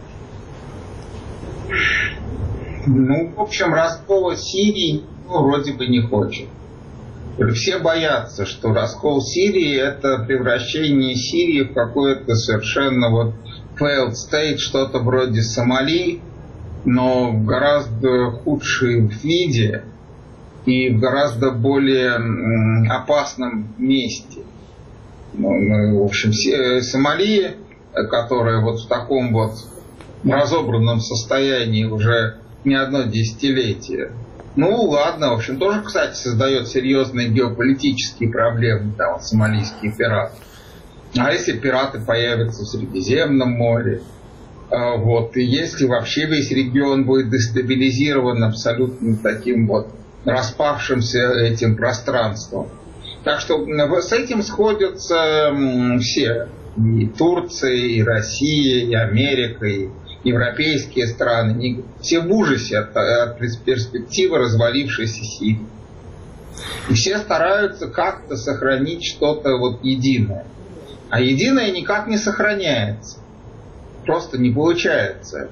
Ну, в общем, раскола Сирии ну, вроде бы не хочет. Все боятся, что раскол Сирии – это превращение Сирии в какое-то совершенно вот failed state, что-то вроде Сомали, но в гораздо худшем виде и в гораздо более опасном месте. Ну, в общем, Сомали, которая вот в таком вот разобранном состоянии уже не одно десятилетие, ну ладно, в общем, тоже, кстати, создает серьезные геополитические проблемы, там, вот, сомалийские пираты. А если пираты появятся в Средиземном море, вот, и если вообще весь регион будет дестабилизирован абсолютно таким вот распавшимся этим пространством. Так что с этим сходятся все. И Турция, и Россия, и Америка, и европейские страны. Все в ужасе от, от перспективы развалившейся Сирии. И все стараются как-то сохранить что-то вот единое. А единое никак не сохраняется. Просто не получается.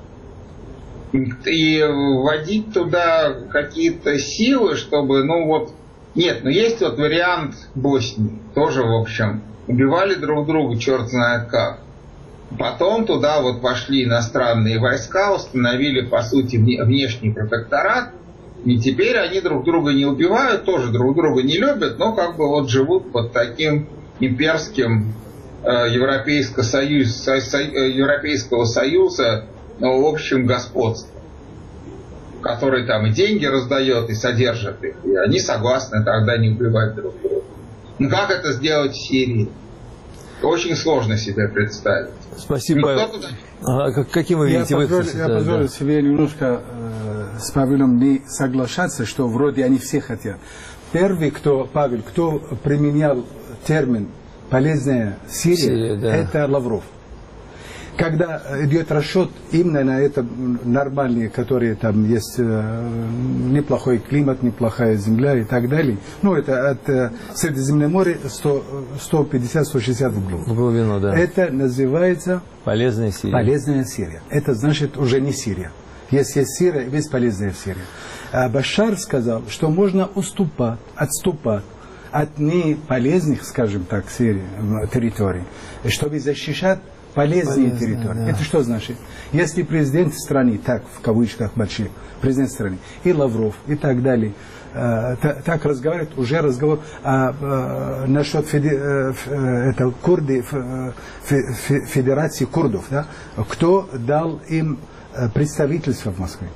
И вводить туда какие-то силы, чтобы, ну вот, нет, ну есть вот вариант Боснии. Тоже, в общем, убивали друг друга, черт знает как. Потом туда вот вошли иностранные войска, установили, по сути, внешний протекторат. И теперь они друг друга не убивают, тоже друг друга не любят, но как бы вот живут под таким имперским э, Европейского Союза, со, со, Европейского Союза ну, общим господством, который там и деньги раздает, и содержит их. И они согласны тогда не убивать друг друга. Ну как это сделать в Сирии? Очень сложно себе представить. Спасибо. А, как, каким вы видите я выход? Позволю, я позволю да. себе немножко э, с Павелом не соглашаться, что вроде они все хотят. Первый, кто, Павел, кто применял термин «полезная Сирия», Сирия да. это Лавров. Когда идет расчет именно на это нормальные, которые там есть э, неплохой климат, неплохая земля и так далее. Ну, это от э, Средиземного моря сто пятьдесят - сто шестьдесят в глубину. Да. Это называется полезная Сирия. полезная Сирия. Это значит уже не Сирия. Если есть Сирия, есть полезная Сирия. А Башар сказал, что можно уступать, отступать от неполезных, скажем так, Сирии, территорий, чтобы защищать полезные Полезно, территории. Да. Это что значит? Если президент страны, так в кавычках больших, президент страны, и Лавров, и так далее, э, та, так разговаривают, уже разговор а, э, насчет феди, э, это, курды, э, федерации курдов, да? Кто дал им представительство в Москве?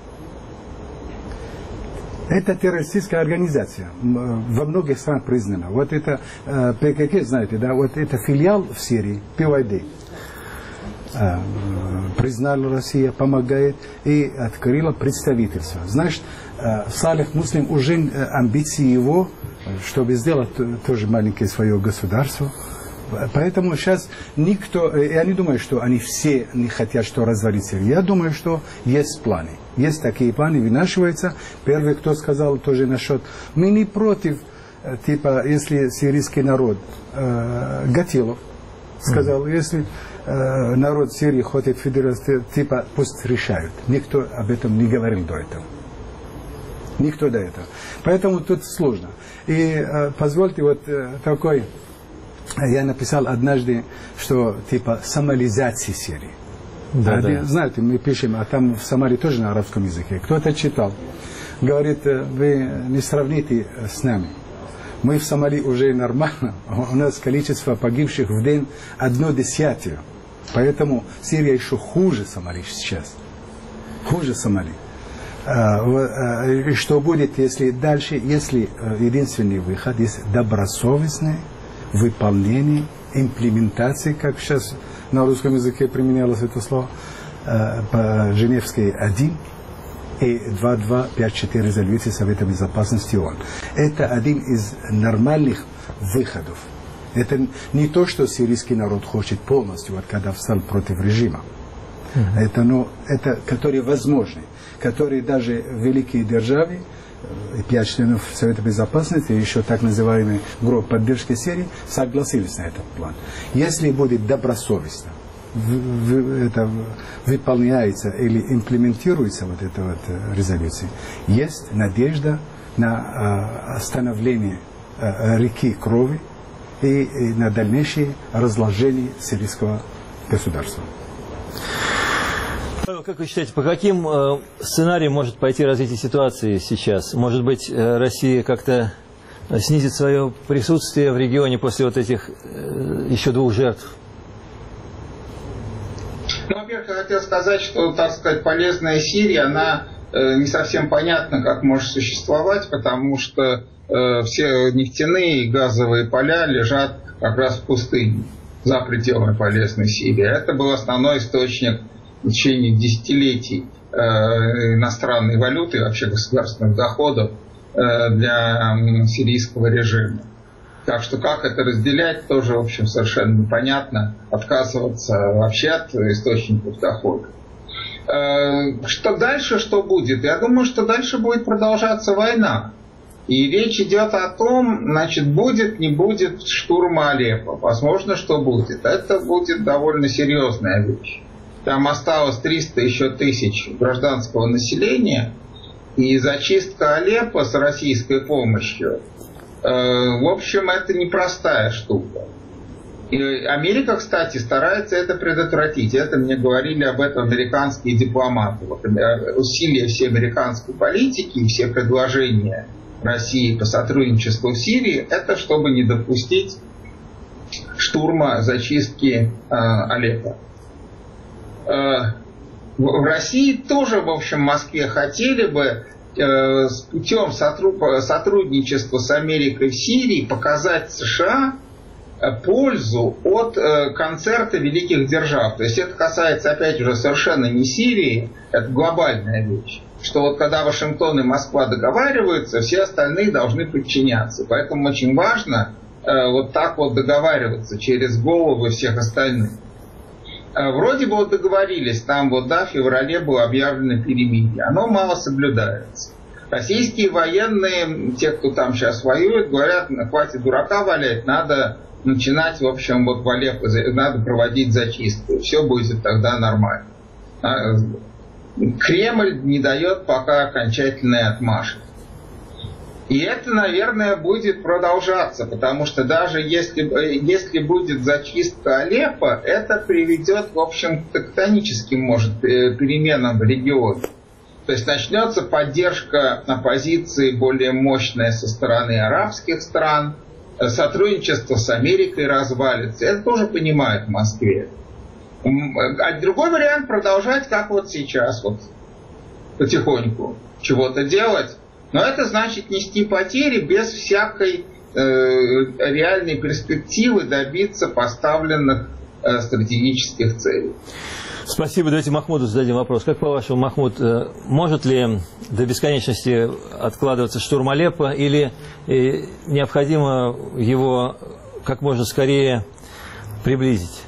Это террористическая организация, во многих странах признана. Вот это э, ПКК, знаете, да, вот это филиал в Сирии, пи вай ди. Признала Россия, помогает и открыла представительство. Значит, Салих Муслим уже амбиции его, чтобы сделать тоже маленькое свое государство, Поэтому сейчас никто, я не думаю, что они все не хотят, что развалить Сирию. Я думаю, что есть планы. Есть такие планы, вынашиваются. Первый, кто сказал тоже насчет, мы не против, типа, если сирийский народ, э, Гатилов сказал, mm-hmm. если э, народ Сирии хочет федерации, типа, пусть решают. Никто об этом не говорил до этого. Никто до этого. Поэтому тут сложно. И э, позвольте вот э, такой... Я написал однажды, что типа сомализация Сирии. Да, а, да. Знаете, мы пишем, а там в Сомали тоже на арабском языке. Кто-то читал. Говорит, вы не сравните с нами. Мы в Сомали уже нормально. У нас количество погибших в день одно десятое. Поэтому Сирия еще хуже Сомали сейчас. Хуже Сомали. И что будет, если дальше, если единственный выход есть добросовестный, выполнение, имплементация, как сейчас на русском языке применялось это слово, э, по Женевской один и два два пять четыре резолюции Совета Безопасности ООН. Это один из нормальных выходов. Это не то, что сирийский народ хочет полностью, вот когда встал против режима. Mm-hmm. Это, ну, это, которые возможны, которые даже великие державы, пять членов Совета Безопасности, еще так называемый группа поддержки Сирии, согласились на этот план. Если будет добросовестно, в, в, это выполняется или имплементируется вот эта вот резолюция, есть надежда на э, остановление э, реки крови и, и на дальнейшее разложение сирийского государства. Как вы считаете, по каким э, сценариям может пойти развитие ситуации сейчас? Может быть, э, Россия как-то снизит свое присутствие в регионе после вот этих э, еще двух жертв? Ну, во-первых, я хотел сказать, что, так сказать, полезная Сирия, она э, не совсем понятна, как может существовать, потому что э, все нефтяные и газовые поля лежат как раз в пустыне, за пределами полезной Сирии. Это был основной источник в течение десятилетий э, иностранной валюты и вообще государственных доходов э, для э, сирийского режима. Так что как это разделять, тоже, в общем, совершенно непонятно. Отказываться вообще от источников дохода. Э, что дальше, что будет? Я думаю, что дальше будет продолжаться война. И речь идет о том, значит, будет, не будет штурма Алеппо. Возможно, что будет. Это будет довольно серьезная вещь. Там осталось триста еще тысяч гражданского населения, и зачистка Алеппо с российской помощью, э, в общем, это непростая штука. И Америка, кстати, старается это предотвратить. Это мне говорили об этом американские дипломаты. Вот, усилия всей американской политики и все предложения России по сотрудничеству в Сирии, это чтобы не допустить штурма, зачистки э, Алеппо. В России тоже, в общем, в Москве хотели бы э, с путем сотрудничества с Америкой в Сирии показать США пользу от э, концерта великих держав. То есть это касается, опять же, совершенно не Сирии, это глобальная вещь. Что вот когда Вашингтон и Москва договариваются, все остальные должны подчиняться. Поэтому очень важно э, вот так вот договариваться через головы всех остальных. Вроде бы вот договорились, там вот, да, в феврале было объявлено перемирие. Оно мало соблюдается. Российские военные, те, кто там сейчас воюет, говорят, хватит дурака валять, надо начинать, в общем, вот в Алеппо, надо проводить зачистку. Все будет тогда нормально. Кремль не дает пока окончательной отмашки. И это, наверное, будет продолжаться, потому что даже если, если будет зачистка Алеппо, это приведет, в общем, к тектоническим, может, переменам в регионе. То есть начнется поддержка оппозиции более мощная со стороны арабских стран, сотрудничество с Америкой развалится. Это тоже понимают в Москве. А другой вариант продолжать, как вот сейчас, вот потихоньку чего-то делать. Но это значит нести потери без всякой э, реальной перспективы добиться поставленных э, стратегических целей. Спасибо. Давайте Махмуду зададим вопрос. Как по-вашему, Махмуд, э, может ли до бесконечности откладываться штурм Алеппо или э, необходимо его как можно скорее приблизить?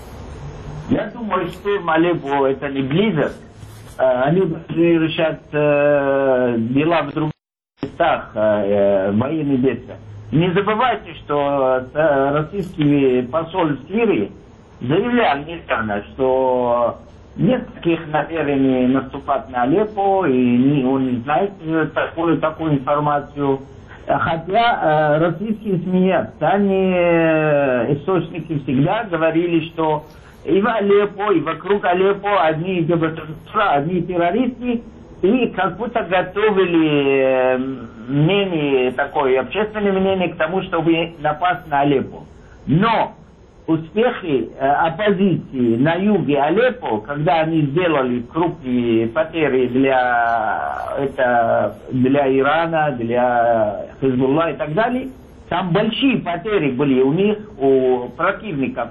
Я думаю, штурм Алеппо это не близок. Они должны решать э, дела в других местах, э, военные действия. Не забывайте, что э, российский посол в Сирии заявлял недавно, что нет таких намерений наступать на Алеппо, и не, он не знает такую, такую информацию. Хотя э, российские СМИ, они, э, источники всегда говорили, что и в Алеппо, и вокруг Алеппо одни ГБТ-ра, одни террористы, и как будто готовили мнение, такое общественное мнение к тому, чтобы напасть на Алеппо. Но успехи э, оппозиции на юге Алеппо, когда они сделали крупные потери для, это, для Ирана, для Хизбулла и так далее, там большие потери были у них, у противников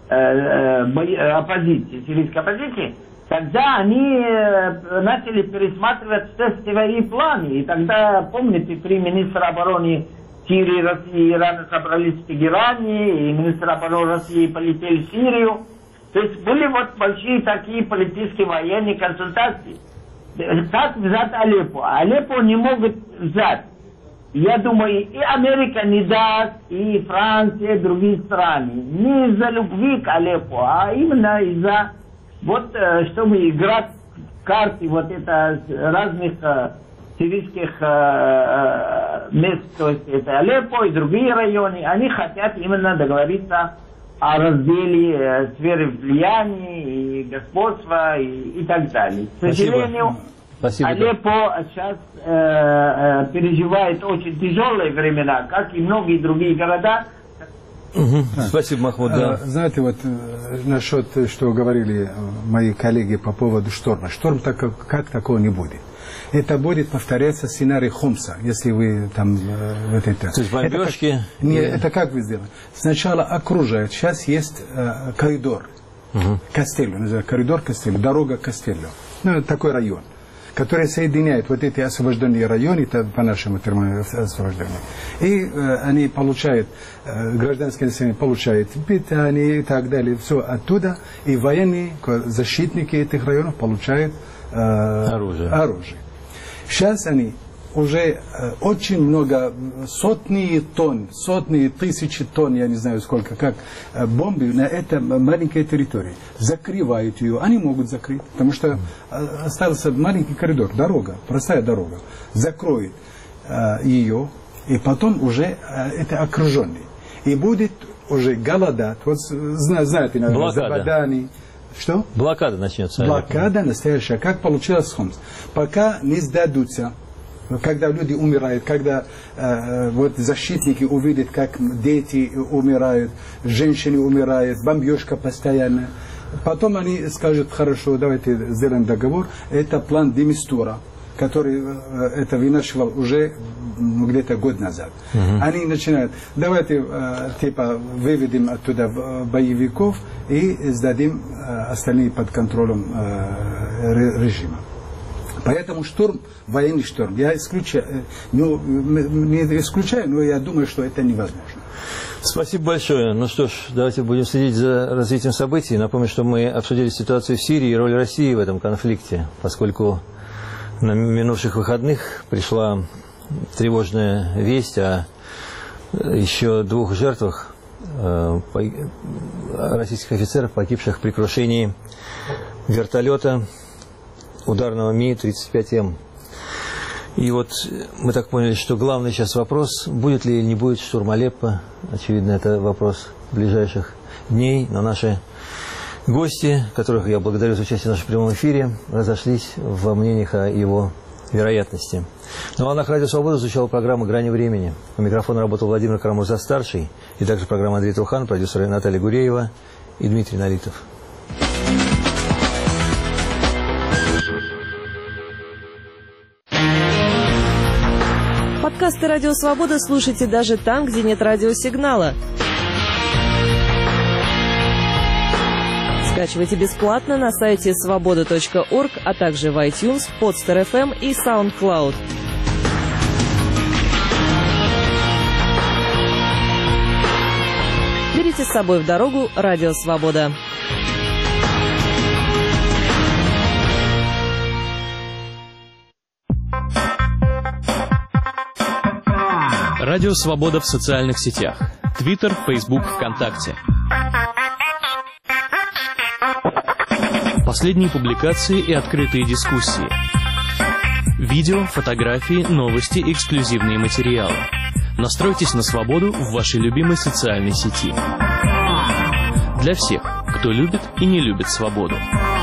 оппозиции, сирийской оппозиции, тогда они начали пересматривать все свои планы. И тогда, помните, три министра обороны Сирии, России и Ирана собрались в Тегеране, и министр обороны России полетели в Сирию. То есть были вот большие такие политические военные консультации. Как взять Алеппо? Алеппо не могут взять. Я думаю, и Америка не даст, и Франция, и другие страны. Не из-за любви к Алеппо, а именно из-за, вот, чтобы играть в карты вот это разных э, сирийских э, мест, то есть это Алеппо и другие районы. Они хотят именно договориться о разделе э, сферы влияния и господства и, и так далее. К сожалению, Спасибо. Алеппо сейчас э, э, переживает очень тяжелые времена, как и многие другие города. Угу. Спасибо, Махмуд. Да. А, знаете, вот насчет, что говорили мои коллеги по поводу шторма. Шторм так, как, как такого не будет. Это будет повторяться сценарий Хомса, если вы там э, вот это. То есть бомбежки? Это как, не, это как вы сделали? Сначала окружают. Сейчас есть э, коридор. Угу. Кастелло, называется коридор Кастелло, дорога Кастелло. Ну, такой район, который соединяет вот эти освобожденные районы, это по нашему термину освобождения. И э, они получают, э, гражданское население получает питание и так далее, все оттуда. И военные, защитники этих районов получают э, оружие. оружие. Сейчас они уже э, очень много, сотни тонн, сотни тысячи тонн, я не знаю сколько, как э, бомбы на этой маленькой территории. Закрывают ее, они могут закрыть, потому что э, остался маленький коридор, дорога, простая дорога. Закроют э, ее, и потом уже э, это окруженный. И будет уже голодать, вот знаете, наверное, Забадани. Что? Блокада начнется. Блокада настоящая, как получилось с Хомс. Пока не сдадутся. Когда люди умирают, когда э, вот защитники увидят, как дети умирают, женщины умирают, бомбежка постоянно. Потом они скажут, хорошо, давайте сделаем договор. Это план Демистура, который э, это вынашивал уже ну, где-то год назад. Uh-huh. Они начинают, давайте э, типа выведем оттуда боевиков и сдадим э, остальные под контролем э, режима. Поэтому штурм, военный штурм, я исключаю, ну, не исключаю, но я думаю, что это невозможно. Спасибо большое. Ну что ж, давайте будем следить за развитием событий. Напомню, что мы обсудили ситуацию в Сирии и роль России в этом конфликте, поскольку на минувших выходных пришла тревожная весть о еще двух жертвах э, российских офицеров, погибших при крушении вертолета ударного Ми тридцать пять М. И вот мы так поняли, что главный сейчас вопрос, будет ли или не будет штурм Алеппо. Очевидно, это вопрос ближайших дней. Но наши гости, которых я благодарю за участие в нашем прямом эфире, разошлись во мнениях о его вероятности. На волнах Радио Свобода звучала программа «Грани времени». У микрофона работал Владимир Карамурза-старший, и также программа Андрей Трухан, продюсеры Наталья Гуреева и Дмитрий Налитов. Подкасты «Радио Свобода» слушайте даже там, где нет радиосигнала. Скачивайте бесплатно на сайте свобода точка орг, а также в iTunes, Podster эф эм и SoundCloud. Берите с собой в дорогу «Радио Свобода». Радио Свобода в социальных сетях. Твиттер, Фейсбук, ВКонтакте. Последние публикации и открытые дискуссии. Видео, фотографии, новости, эксклюзивные материалы. Настройтесь на свободу в вашей любимой социальной сети. Для всех, кто любит и не любит свободу.